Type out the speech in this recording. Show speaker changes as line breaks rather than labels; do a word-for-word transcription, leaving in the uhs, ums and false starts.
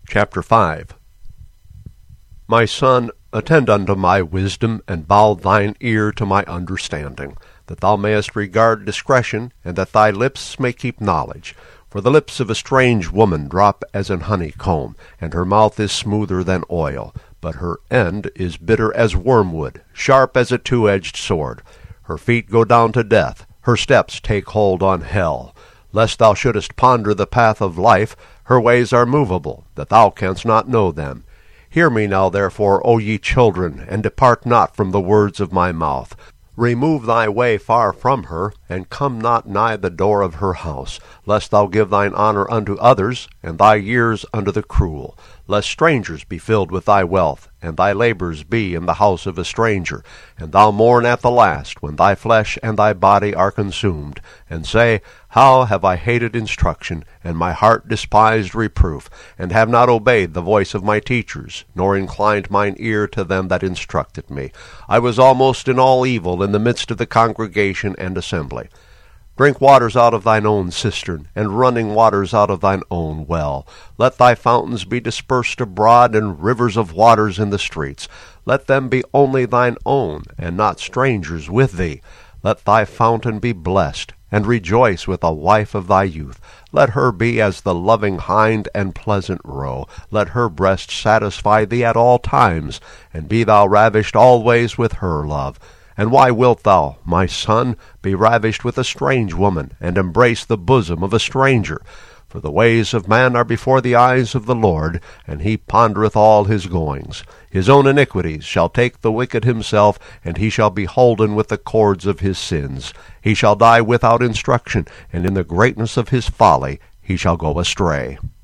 Chapter five. My son, attend unto my wisdom, and bow thine ear to my understanding, that thou mayest regard discretion, and that thy lips may keep knowledge. For the lips of a strange woman drop as an honeycomb, and her mouth is smoother than oil, but her end is bitter as wormwood, sharp as a two-edged sword. Her feet go down to death, her steps take hold on hell. Lest thou shouldest ponder the path of life, her ways are movable, that thou canst not know them. Hear me now, therefore, O ye children, and depart not from the words of my mouth. Remove thy way far from her, and come not nigh the door of her house, lest thou give thine honor unto others, and thy years unto the cruel. Lest strangers be filled with thy wealth, and thy labors be in the house of a stranger, and thou mourn at the last, when thy flesh and thy body are consumed, and say, How have I hated instruction, and my heart despised reproof, and have not obeyed the voice of my teachers, nor inclined mine ear to them that instructed me. I was almost in all evil in the midst of the congregation and assembly. Drink waters out of thine own cistern, and running waters out of thine own well. Let thy fountains be dispersed abroad, and rivers of waters in the streets. Let them be only thine own, and not strangers with thee. Let thy fountain be blessed, and rejoice with a wife of thy youth. Let her be as the loving hind and pleasant roe. Let her breast satisfy thee at all times, and be thou ravished always with her love. And why wilt thou, my son, be ravished with a strange woman, and embrace the bosom of a stranger? For the ways of man are before the eyes of the Lord, and he pondereth all his goings. His own iniquities shall take the wicked himself, and he shall be holden with the cords of his sins. He shall die without instruction, and in the greatness of his folly he shall go astray.